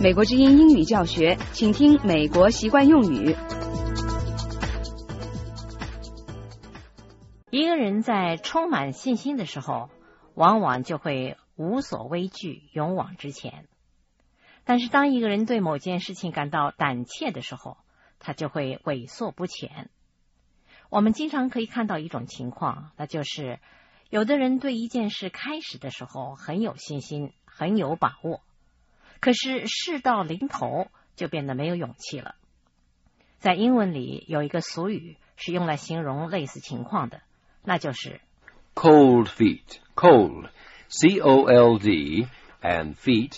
美国之音英语教学，请听美国习惯用语。 一个人在充满信心的时候，往往就会无所畏惧，勇往直前。但是当一个人对某件事情感到胆怯的时候，他就会畏缩不前。我们经常可以看到一种情况，那就是有的人对一件事开始的时候很有信心，很有把握，可是事到临头就变得没有勇气了。在英文里有一个俗语是用来形容类似情况的，那就是 cold feet. Cold, C-O-L-D, and feet,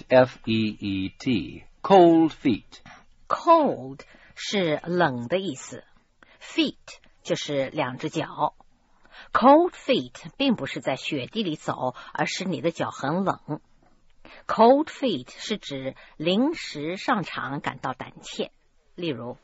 F-E-E-T. Cold feet. Cold 是冷的意思， feet 就是两只脚。Cold feet 并不是在雪地里走，而是你的脚很冷。Cold feet 是指临时上场感到胆怯。例如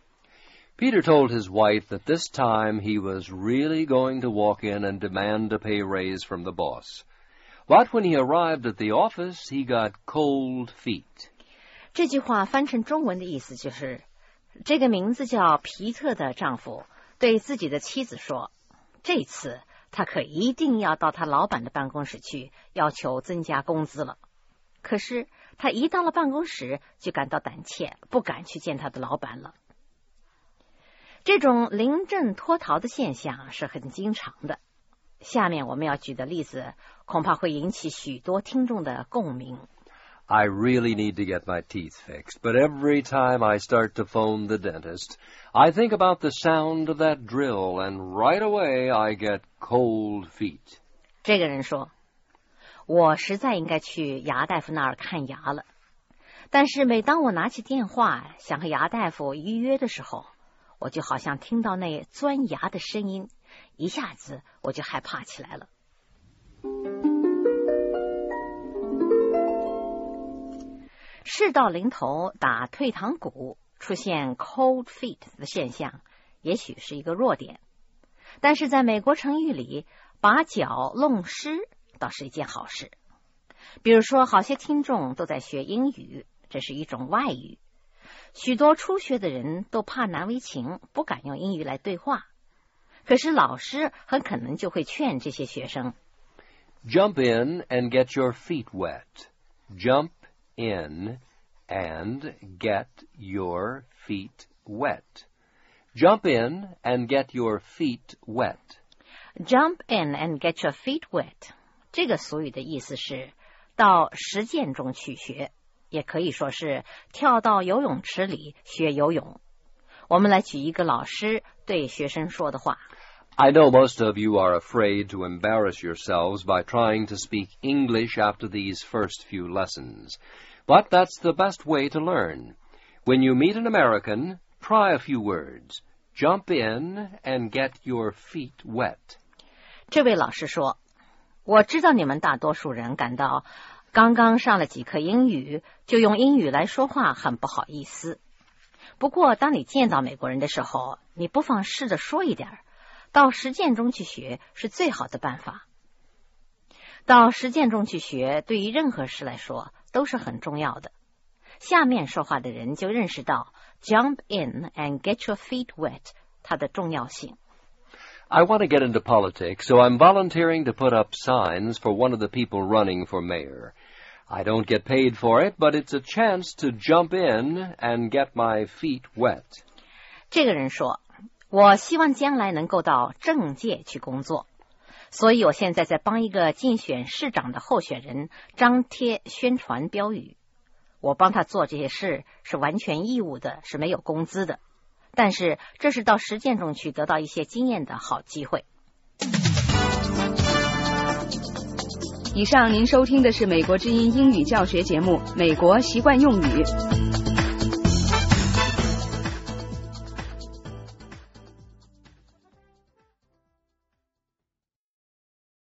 Peter told his wife that this time he was really going to walk in and demand a pay raise from the boss. But when he arrived at the office, he got cold feet. 这句话翻成中文的意思就是，这个名字叫皮特的丈夫对自己的妻子说，这次他可一定要到他老板的办公室去，要求增加工资了。可是他一到了办公室就感到胆怯，不敢去见他的老板了。这种临阵脱逃的现象是很经常的。下面我们要举的例子恐怕会引起许多听众的共鸣。 I really need to get my teeth fixed, but every time I start to phone the dentist, I think about the sound of that drill, and right away I get cold feet. 这个人说，我实在应该去牙大夫那儿看牙了，但是每当我拿起电话想和牙大夫预约的时候，我就好像听到那钻牙的声音，一下子我就害怕起来了。事到临头打退堂鼓，出现 cold feet 的现象，也许是一个弱点，但是在美国成语里，把脚弄湿倒是一件好事。比如说，好些听众都在学英语，这是一种外语。许多初学的人都怕难为情，不敢用英语来对话。可是老师很可能就会劝这些学生 Jump in and get your feet wet. Jump in and get your feet wet. Jump in and get your feet wet. Jump in and get your feet wet. 这个俗语的意思是到实践中去学，也可以说是跳到游泳池里学游泳。我们来举一个老师对学生说的话。 I know most of you are afraid to embarrass yourselves by trying to speak English after these first few lessons. But that's the best way to learn. When you meet an American, try a few words. Jump in and get your feet wet. 这位老师说，我知道你们大多数人感到刚刚上了几课英语，就用英语来说话很不好意思。不过当你见到美国人的时候，你不妨试着说一点，到实践中去学是最好的办法。到实践中去学对于任何事来说都是很重要的。下面说话的人就认识到 jump in and get your feet wet 它的重要性。 I want to get into politics, so I'm volunteering to put up signs for one of the people running for mayor. I don't get paid for it, but it's a chance to jump in and get my feet wet. 这个人说，我希望将来能够到政界去工作，所以我现在在帮一个竞选市长的候选人张贴宣传标语。我帮他做这些事是完全义务的，是没有工资的，但是这是到实践中去得到一些经验的好机会。 以上您收听的是美国之音英语教学节目《美国习惯用语》。